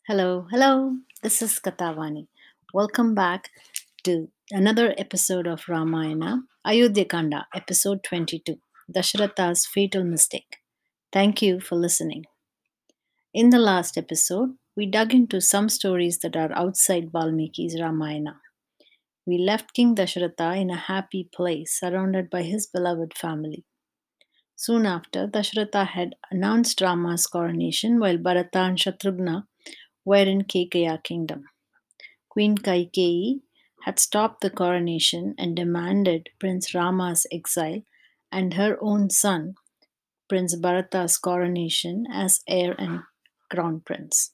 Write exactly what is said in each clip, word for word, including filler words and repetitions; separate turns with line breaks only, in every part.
Hello, hello. This is Katavani. Welcome back to another episode of Ramayana, Ayodhya Kanda, episode twenty-two, Dasharatha's Fatal Mistake. Thank you for listening. In the last episode, we dug into some stories that are outside Valmiki's Ramayana. We left King Dasharatha in a happy place surrounded by his beloved family. Soon after, Dasharatha had announced Rama's coronation while Bharata and Shatrughna were in Kekaya kingdom. Queen Kaikeyi had stopped the coronation and demanded Prince Rama's exile and her own son, Prince Bharata's coronation as heir and crown prince.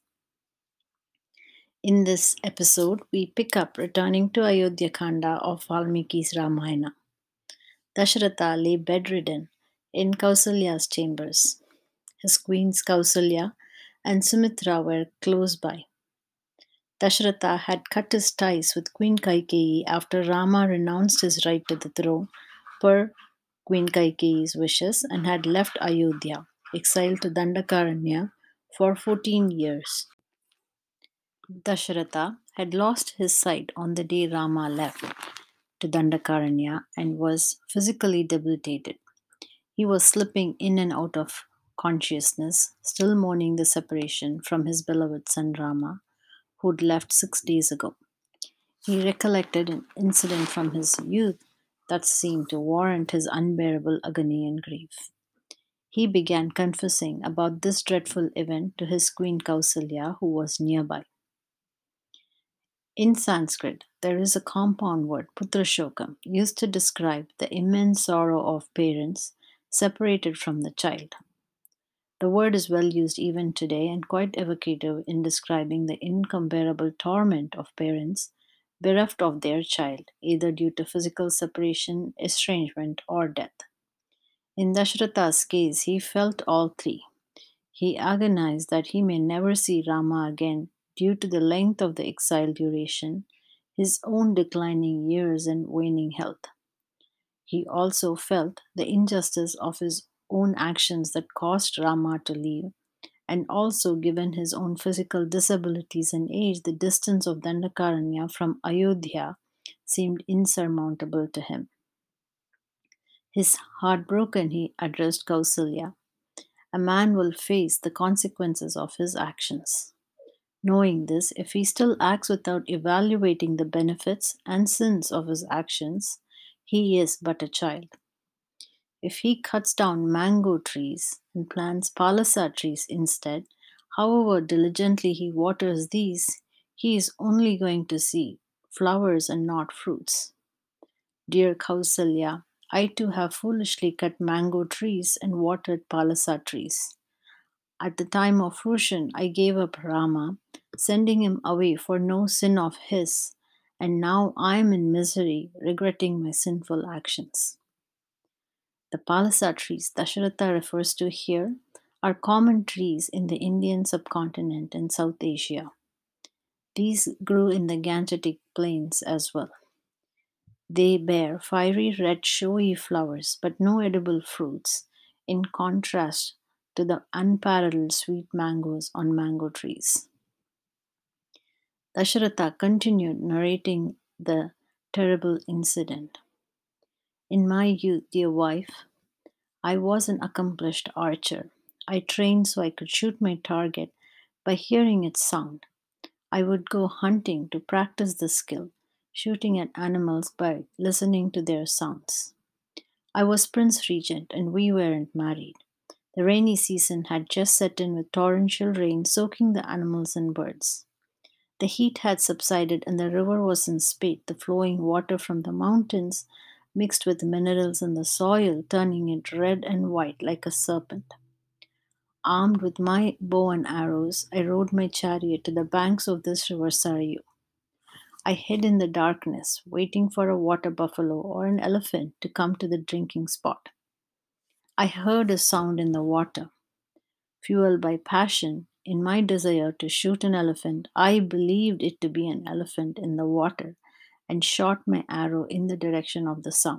In this episode, we pick up returning to Ayodhya Kanda of Valmiki's Ramayana. Dasharatha lay bedridden in Kausalya's chambers. His queens Kausalya and Sumitra were close by. Dasharatha had cut his ties with Queen Kaikeyi after Rama renounced his right to the throne per Queen Kaikeyi's wishes and had left Ayodhya, exiled to Dandakaranya for fourteen years. Dasharatha had lost his sight on the day Rama left to Dandakaranya and was physically debilitated. He was slipping in and out of consciousness, still mourning the separation from his beloved son Rama, who'd left six days ago. He recollected an incident from his youth that seemed to warrant his unbearable agony and grief. He began confessing about this dreadful event to his queen Kausalya, who was nearby. In Sanskrit, there is a compound word, putrashokam, used to describe the immense sorrow of parents separated from the child. The word is well used even today and quite evocative in describing the incomparable torment of parents bereft of their child, either due to physical separation, estrangement, or death. In Dashratha's case, he felt all three. He agonized that he may never see Rama again due to the length of the exile duration, his own declining years, and waning health. He also felt the injustice of his own actions that caused Rama to leave, and also, given his own physical disabilities and age, the distance of Dandakaranya from Ayodhya seemed insurmountable to him. His heartbroken, he addressed Kausalya. A man will face the consequences of his actions. Knowing this, if he still acts without evaluating the benefits and sins of his actions, he is but a child. If he cuts down mango trees and plants palasa trees instead, however diligently he waters these, he is only going to see flowers and not fruits. Dear Kausalya, I too have foolishly cut mango trees and watered palasa trees. At the time of fruition, I gave up Rama, sending him away for no sin of his, and now I am in misery, regretting my sinful actions. The palasa trees Dasharatha refers to here are common trees in the Indian subcontinent and South Asia. These grew in the Gangetic plains as well. They bear fiery red showy flowers but no edible fruits, in contrast to the unparalleled sweet mangoes on mango trees. Dasharatha continued narrating the terrible incident. In my youth, dear wife, I was an accomplished archer. I trained so I could shoot my target by hearing its sound. I would go hunting to practice the skill, shooting at animals by listening to their sounds. I was Prince Regent and we weren't married. The rainy season had just set in with torrential rain soaking the animals and birds. The heat had subsided and the river was in spate, the flowing water from the mountains mixed with minerals in the soil, turning it red and white like a serpent. Armed with my bow and arrows, I rode my chariot to the banks of this river Sarayu. I hid in the darkness, waiting for a water buffalo or an elephant to come to the drinking spot. I heard a sound in the water. Fueled by passion, in my desire to shoot an elephant, I believed it to be an elephant in the water and shot my arrow in the direction of the sound.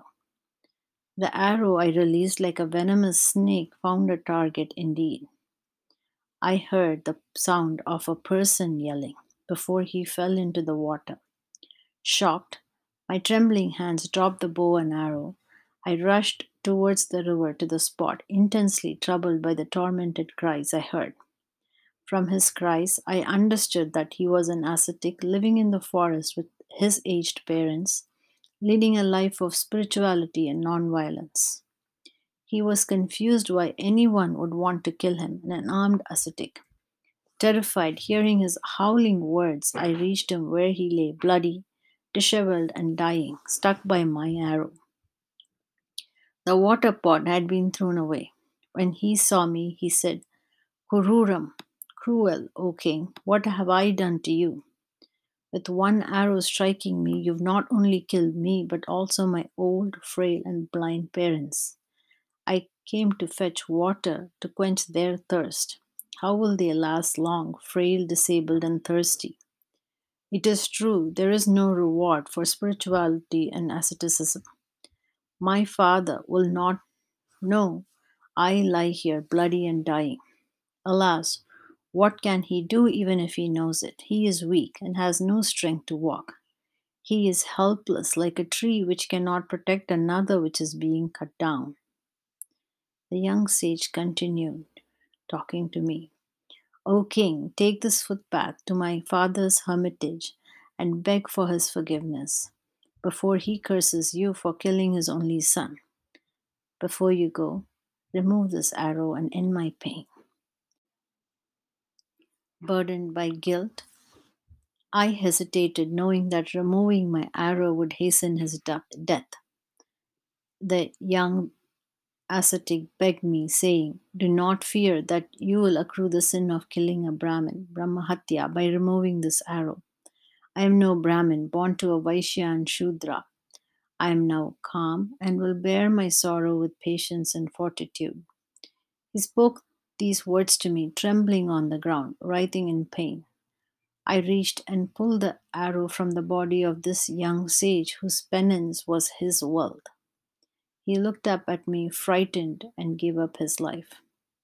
The arrow I released like a venomous snake found a target indeed. I heard the sound of a person yelling before he fell into the water. Shocked, my trembling hands dropped the bow and arrow. I rushed towards the river to the spot, intensely troubled by the tormented cries I heard. From his cries, I understood that he was an ascetic living in the forest with his aged parents, leading a life of spirituality and nonviolence. He was confused why anyone would want to kill him, an armed ascetic. Terrified, hearing his howling words, I reached him where he lay, bloody, disheveled, and dying, struck by my arrow. The water pot had been thrown away. When he saw me, he said, Kururam, cruel, O king, what have I done to you? With one arrow striking me, you've not only killed me, but also my old, frail, and blind parents. I came to fetch water to quench their thirst. How will they last long, frail, disabled, and thirsty? It is true, there is no reward for spirituality and asceticism. My father will not know I lie here bloody and dying. Alas, what can he do even if he knows it? He is weak and has no strength to walk. He is helpless like a tree which cannot protect another which is being cut down. The young sage continued, talking to me. O king, take this footpath to my father's hermitage and beg for his forgiveness before he curses you for killing his only son. Before you go, remove this arrow and end my pain. Burdened by guilt, I hesitated, knowing that removing my arrow would hasten his du- death. The young ascetic begged me, saying, Do not fear that you will accrue the sin of killing a Brahmin, Brahmahatya, by removing this arrow. I am no Brahmin, born to a Vaishya and Shudra. I am now calm and will bear my sorrow with patience and fortitude. He spoke these words to me, trembling on the ground, writhing in pain. I reached and pulled the arrow from the body of this young sage whose penance was his wealth. He looked up at me, frightened, and gave up his life.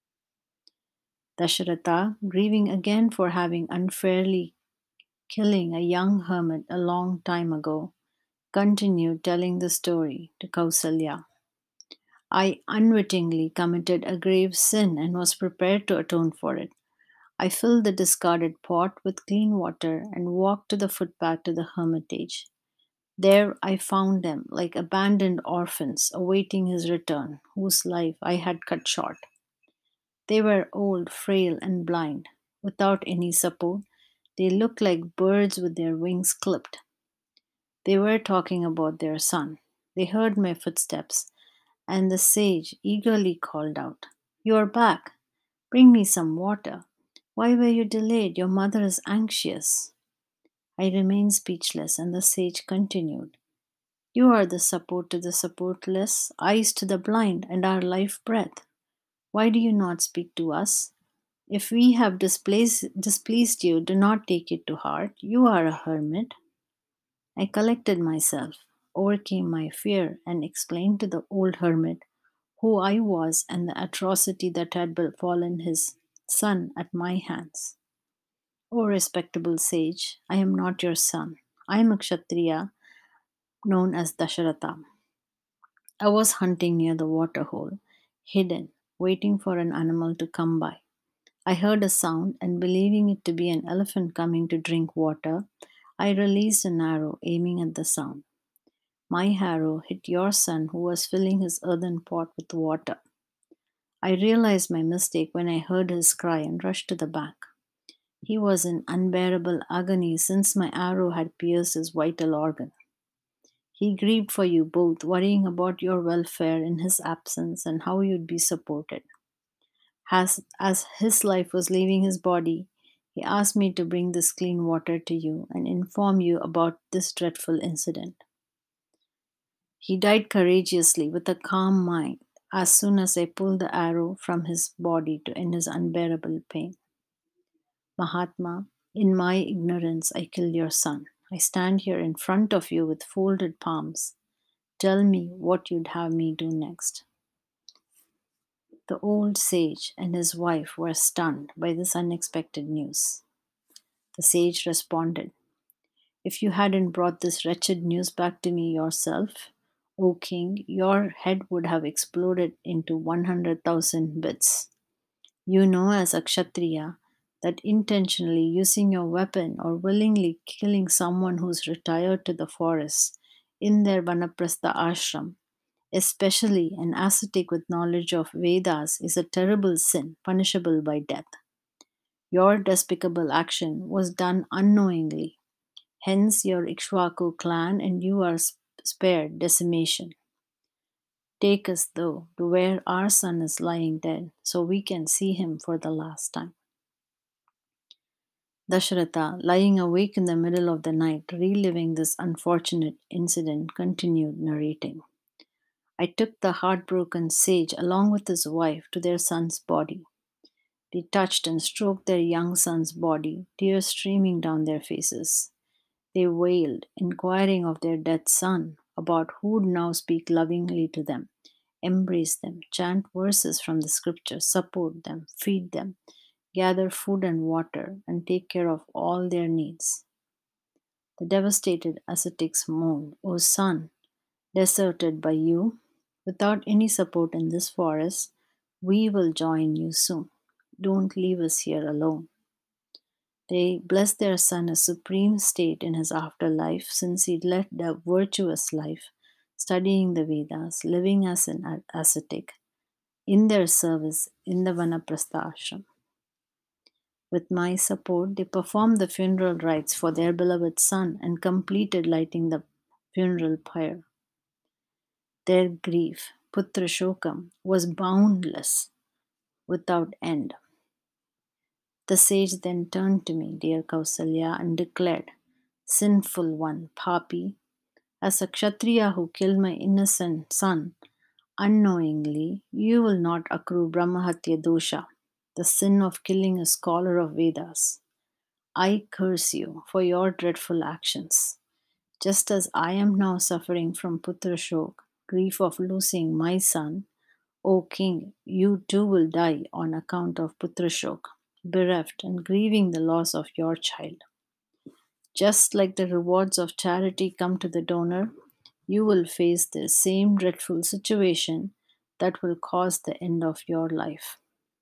Dasharatha, grieving again for having unfairly killing a young hermit a long time ago, continued telling the story to Kausalya. I unwittingly committed a grave sin and was prepared to atone for it. I filled the discarded pot with clean water and walked to the footpath to the hermitage. There I found them like abandoned orphans awaiting his return, whose life I had cut short. They were old, frail, and blind. Without any support, they looked like birds with their wings clipped. They were talking about their son. They heard my footsteps, and the sage eagerly called out, You are back. Bring me some water. Why were you delayed? Your mother is anxious. I remained speechless, and the sage continued, You are the support to the supportless, eyes to the blind, and our life breath. Why do you not speak to us? If we have displeased, displeased you, do not take it to heart. You are a hermit. I collected myself, overcame my fear, and explained to the old hermit who I was and the atrocity that had befallen his son at my hands. O respectable sage, I am not your son. I am a Kshatriya known as Dasharatha. I was hunting near the waterhole, hidden, waiting for an animal to come by. I heard a sound, and believing it to be an elephant coming to drink water, I released an arrow aiming at the sound. My arrow hit your son who was filling his earthen pot with water. I realized my mistake when I heard his cry and rushed to the bank. He was in unbearable agony since my arrow had pierced his vital organ. He grieved for you both, worrying about your welfare in his absence and how you'd be supported. As, as his life was leaving his body, he asked me to bring this clean water to you and inform you about this dreadful incident. He died courageously with a calm mind as soon as I pulled the arrow from his body to end his unbearable pain. Mahatma, in my ignorance, I killed your son. I stand here in front of you with folded palms. Tell me what you'd have me do next. The old sage and his wife were stunned by this unexpected news. The sage responded, "If you hadn't brought this wretched news back to me yourself, O king, your head would have exploded into one hundred thousand bits. You know, as a Kshatriya, that intentionally using your weapon or willingly killing someone who's retired to the forest in their Vanaprastha ashram, especially an ascetic with knowledge of Vedas, is a terrible sin punishable by death. Your despicable action was done unknowingly. Hence, your Ikshvaku clan and you are sp- spared decimation. Take us, though, to where our son is lying dead, so we can see him for the last time." Dasharatha, lying awake in the middle of the night, reliving this unfortunate incident, continued narrating. "I took the heartbroken sage along with his wife to their son's body. They touched and stroked their young son's body, tears streaming down their faces. They wailed, inquiring of their dead son about who'd now speak lovingly to them, embrace them, chant verses from the scriptures, support them, feed them, gather food and water, and take care of all their needs. The devastated ascetics moaned, O son, deserted by you, without any support in this forest, we will join you soon. Don't leave us here alone." They blessed their son a supreme state in his afterlife, since he led a virtuous life, studying the Vedas, living as an ascetic, in their service in the Vanaprastha ashram. With my support, they performed the funeral rites for their beloved son and completed lighting the funeral pyre. Their grief, Putra Shokam, was boundless, without end. The sage then turned to me, dear Kausalya, and declared, "Sinful one, Papi, as a Kshatriya who killed my innocent son unknowingly, you will not accrue Brahmahatya dosha, the sin of killing a scholar of Vedas. I curse you for your dreadful actions. Just as I am now suffering from Putra Shok, grief of losing my son, O king, you too will die on account of Putra Shok, bereft and grieving the loss of your child. Just like the rewards of charity come to the donor, you will face the same dreadful situation that will cause the end of your life."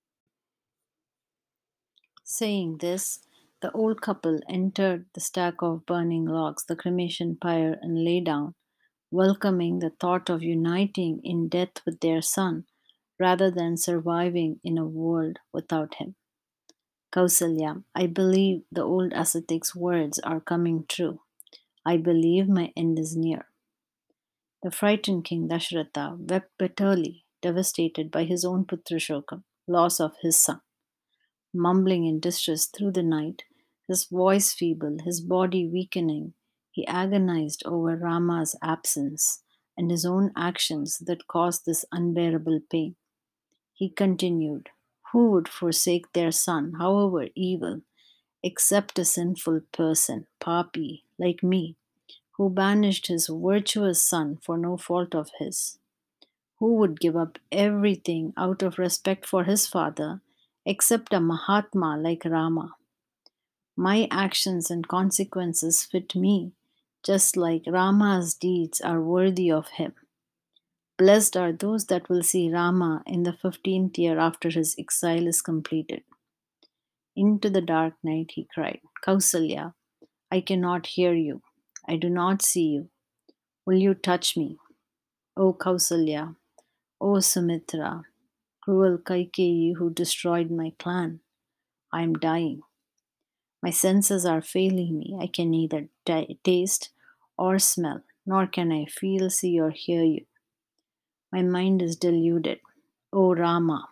Saying this, the old couple entered the stack of burning logs, the cremation pyre, and lay down, welcoming the thought of uniting in death with their son rather than surviving in a world without him. Kausalya, I believe the old ascetic's words are coming true. I believe my end is near. The frightened king Dasharatha wept bitterly, devastated by his own Putra Shokam, loss of his son. Mumbling in distress through the night, his voice feeble, his body weakening, he agonized over Rama's absence and his own actions that caused this unbearable pain. He continued, "Who would forsake their son, however evil, except a sinful person, Papi, like me, who banished his virtuous son for no fault of his? Who would give up everything out of respect for his father, except a Mahatma like Rama? My actions and consequences fit me, just like Rama's deeds are worthy of him. Blessed are those that will see Rama in the fifteenth year after his exile is completed." Into the dark night he cried, "Kausalya, I cannot hear you. I do not see you. Will you touch me? O Kausalya, O Sumitra, cruel Kaikeyi who destroyed my clan. I am dying. My senses are failing me. I can neither t- taste or smell, nor can I feel, see, or hear you. My mind is deluded. O Rama."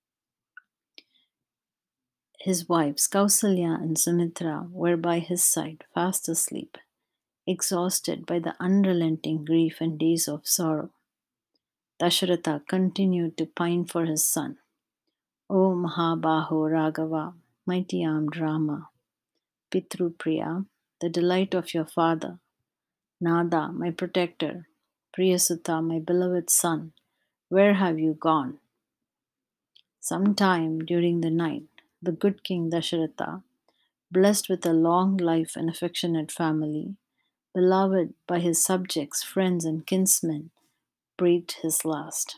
His wives, Kausalya and Sumitra, were by his side, fast asleep, exhausted by the unrelenting grief and days of sorrow. Dasharatha continued to pine for his son. O Mahabaho Raghava, mighty armed Rama, Pitrupriya, the delight of your father, Nada, my protector, Priyasutta, my beloved son, where have you gone? Sometime during the night, the good King Dasharatha, blessed with a long life and affectionate family, beloved by his subjects, friends, and kinsmen, breathed his last.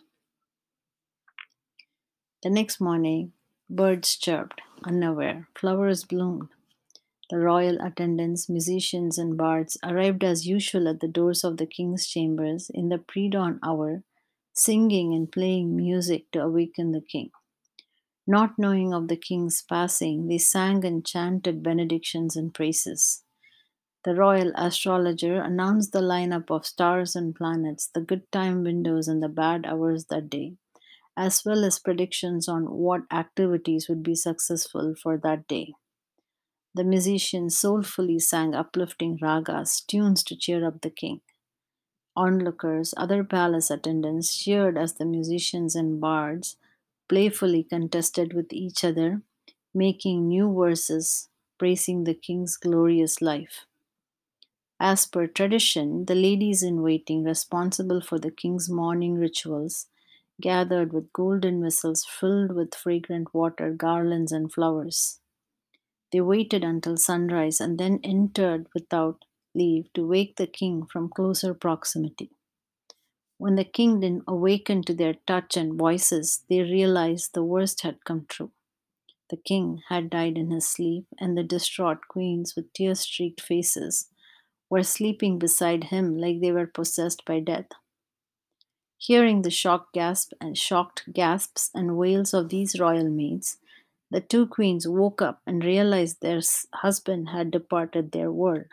The next morning, birds chirped, unaware, flowers bloomed. The royal attendants, musicians, and bards arrived as usual at the doors of the king's chambers in the pre dawn hour, singing and playing music to awaken the king. Not knowing of the king's passing, they sang and chanted benedictions and praises. The royal astrologer announced the lineup of stars and planets, the good time windows, and the bad hours that day, as well as predictions on what activities would be successful for that day. The musicians soulfully sang uplifting ragas, tunes to cheer up the king. Onlookers, other palace attendants, cheered as the musicians and bards playfully contested with each other, making new verses praising the king's glorious life. As per tradition, the ladies in waiting responsible for the king's morning rituals gathered with golden vessels filled with fragrant water, garlands, and flowers. They waited until sunrise and then entered without leave to wake the king from closer proximity. When the king then awakened to their touch and voices, they realized the worst had come true. The king had died in his sleep, and the distraught queens with tear streaked faces were sleeping beside him like they were possessed by death. Hearing the shocked gasp and shocked gasps and wails of these royal maids, the two queens woke up and realized their s- husband had departed their world.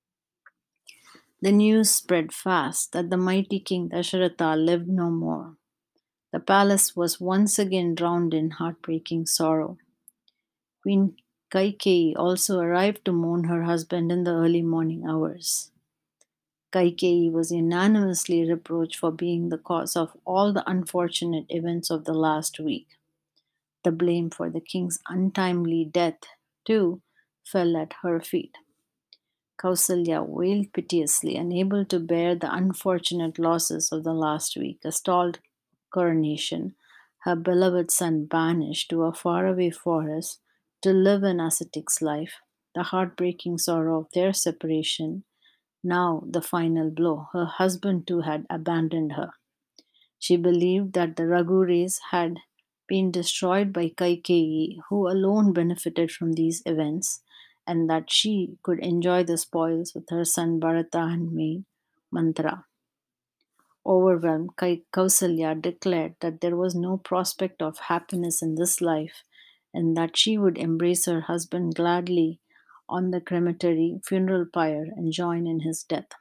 The news spread fast that the mighty King Dasharatha lived no more. The palace was once again drowned in heartbreaking sorrow. Queen Kaikeyi also arrived to mourn her husband in the early morning hours. Kaikeyi was unanimously reproached for being the cause of all the unfortunate events of the last week. The blame for the king's untimely death, too, fell at her feet. Kausalya wailed piteously, unable to bear the unfortunate losses of the last week, a stalled coronation, her beloved son banished to a faraway forest to live an ascetic's life, the heartbreaking sorrow of their separation, now the final blow. Her husband too had abandoned her. She believed that the Raghuris had been destroyed by Kaikeyi, who alone benefited from these events, and that she could enjoy the spoils with her son Bharata and maid Mantra. Overwhelmed, Kai- Kausalya declared that there was no prospect of happiness in this life and that she would embrace her husband gladly on the crematory funeral pyre and join in his death.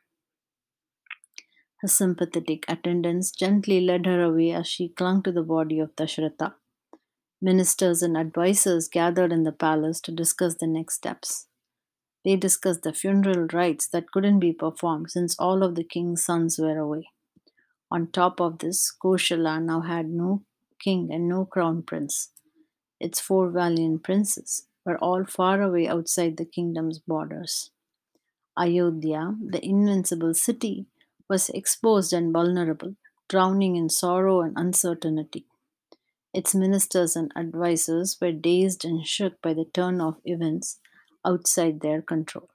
Her sympathetic attendants gently led her away as she clung to the body of Dasharatha. Ministers and advisers gathered in the palace to discuss the next steps. They discussed the funeral rites that couldn't be performed since all of the king's sons were away. On top of this, Koshala now had no king and no crown prince. Its four valiant princes were all far away outside the kingdom's borders. Ayodhya, the invincible city, was exposed and vulnerable, drowning in sorrow and uncertainty. Its ministers and advisers were dazed and shook by the turn of events outside their control.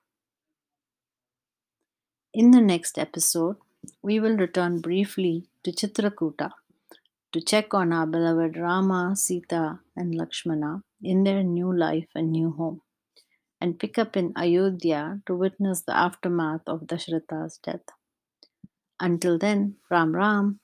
In the next episode, we will return briefly to Chitrakuta to check on our beloved Rama, Sita, and Lakshmana in their new life and new home, and pick up in Ayodhya to witness the aftermath of Dasharatha's death. Until then, Ram Ram.